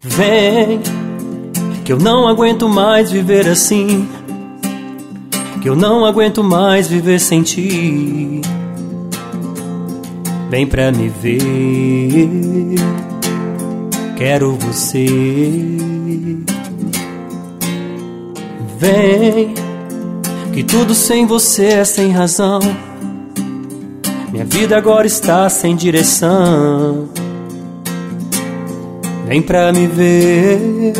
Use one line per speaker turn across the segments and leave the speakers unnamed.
Vem, que eu não aguento mais viver assim, que eu não aguento mais viver sem ti. Vem pra me ver, quero você. Vem, que tudo sem você é sem razão. Minha vida agora está sem direção. Vem pra me ver,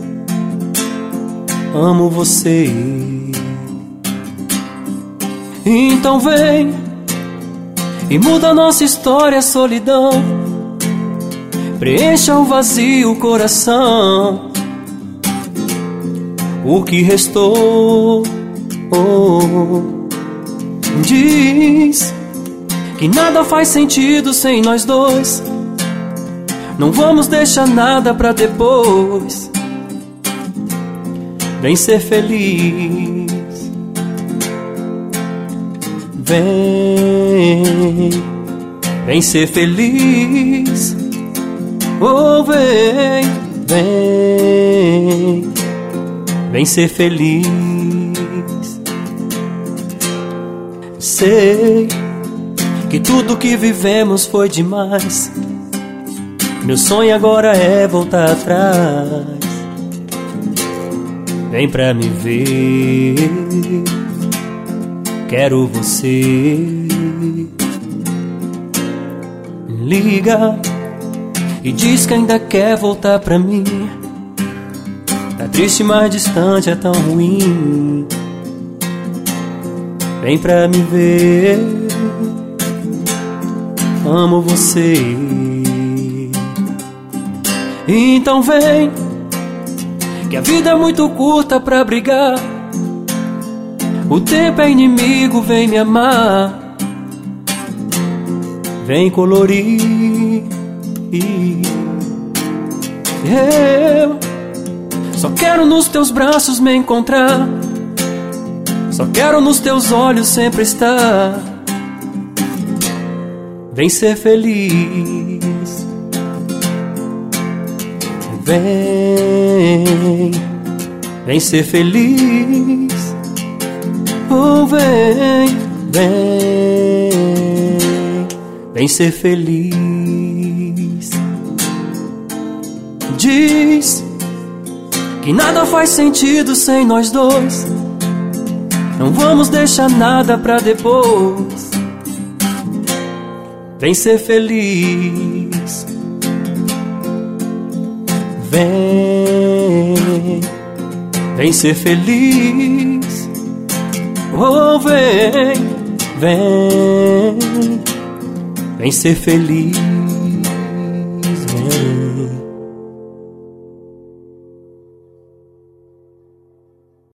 amo você. Então vem e muda a nossa história, a solidão. Preencha o vazio, o coração. O que restou, diz que nada faz sentido sem nós dois. Não vamos deixar nada pra depois. Vem ser feliz. Vem, vem ser feliz. Oh, vem, vem, vem ser feliz. Sei que tudo que vivemos foi demais. Meu sonho agora é voltar atrás. Vem pra me ver, quero você. Liga e diz que ainda quer voltar pra mim. Tá triste, mas distante é tão ruim. Vem pra me ver, amo você. Então vem, que a vida é muito curta pra brigar. O tempo é inimigo, vem me amar. Vem colorir. Eu só quero nos teus braços me encontrar. Só quero nos teus olhos sempre estar. Vem ser feliz. Vem, vem ser feliz. Oh, vem, vem, vem ser feliz. Diz que nada faz sentido sem nós dois. Não vamos deixar nada pra depois. Vem ser feliz. Vem, vem ser feliz. Oh, vem, vem, vem ser feliz.